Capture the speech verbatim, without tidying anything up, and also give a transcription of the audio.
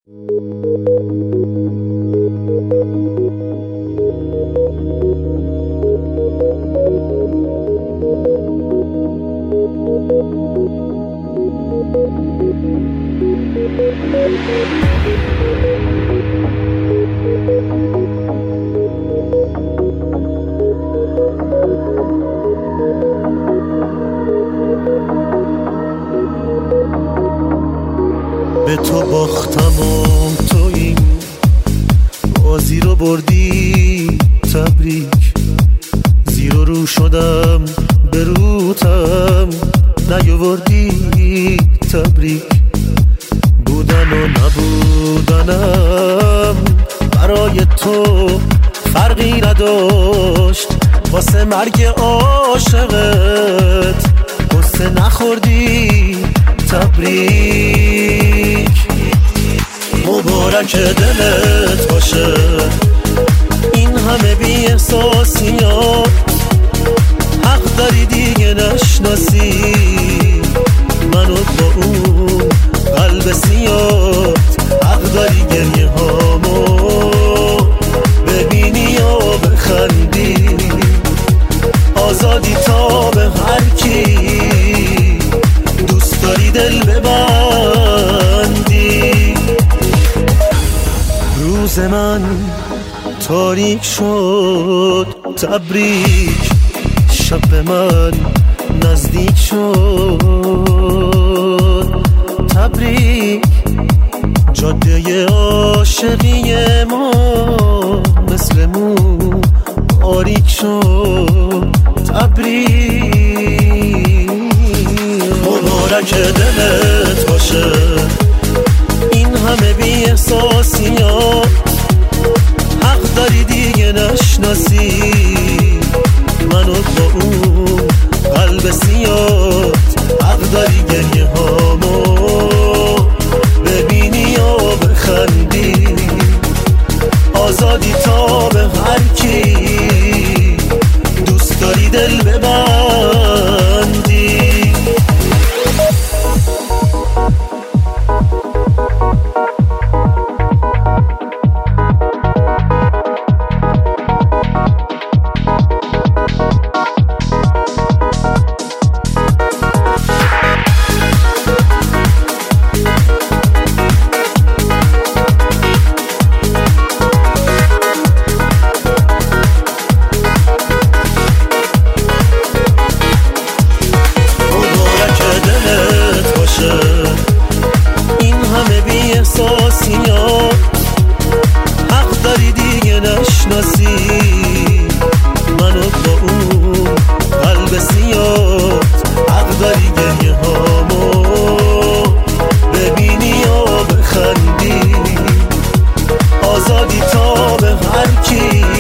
به تو باختم و تو این بازی رو بردی، تبریک. زیر و رو شدم به روتم نیاوردی، تبریک. بودن و نبودنم برای تو فرقی نداشت، واسه مرگ عاشقت قصه نخوردی، تبریک. مبارک دلت باشه این همه بی احساسیات، حق داری دیگه نشناسی منو با اون قلب سیاد، حق داری گریه هامو ببینی و بخندی، آزادی تا به هر کی دوست داری دل ببندی. روز من تاریک شد، تبریک. شب به من نزدیک شد، تبریک. جاده عاشقی ما مثل مو باریک شد، تبریک. مبارک دلت باشه این همه بی احساسیات، حق داری دیگه نشناسی منو با اون قلب سیاد، حق داری گریه هامو ببینی و بخندی، آزادی تا به هر کی دوست داری دل ببندی. این همه بی احساسیات، حق داری دیگه نشناسی منو با اون قلب سیاد، حق داری گریه هامو ببینی و بخندی، آزادی تا به هر کی